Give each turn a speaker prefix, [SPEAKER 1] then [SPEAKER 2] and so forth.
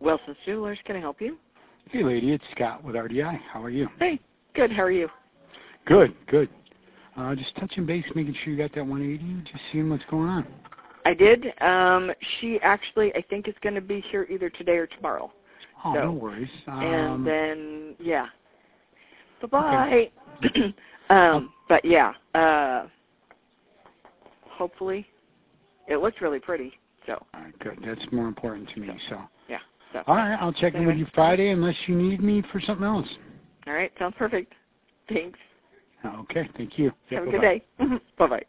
[SPEAKER 1] Wilson's Jewelers, can I help you?
[SPEAKER 2] Hey, lady, it's Scott with RDI. How are you?
[SPEAKER 1] Hey, good. How are you?
[SPEAKER 2] Good, good. Just touching base, making sure you got that 180, just seeing what's going on.
[SPEAKER 1] I did. She actually, I think, is going to be here either today or tomorrow.
[SPEAKER 2] Oh,
[SPEAKER 1] so,
[SPEAKER 2] no worries.
[SPEAKER 1] And then, yeah. Bye-bye.
[SPEAKER 2] Okay.
[SPEAKER 1] But, yeah, hopefully. It looks really pretty, so.
[SPEAKER 2] All right, good. That's more important to me, so.
[SPEAKER 1] Yeah. So.
[SPEAKER 2] All right, I'll check in with you Friday unless you need me for something else.
[SPEAKER 1] All right, sounds perfect. Thanks.
[SPEAKER 2] Okay, thank you.
[SPEAKER 1] Have a good day. Bye-bye.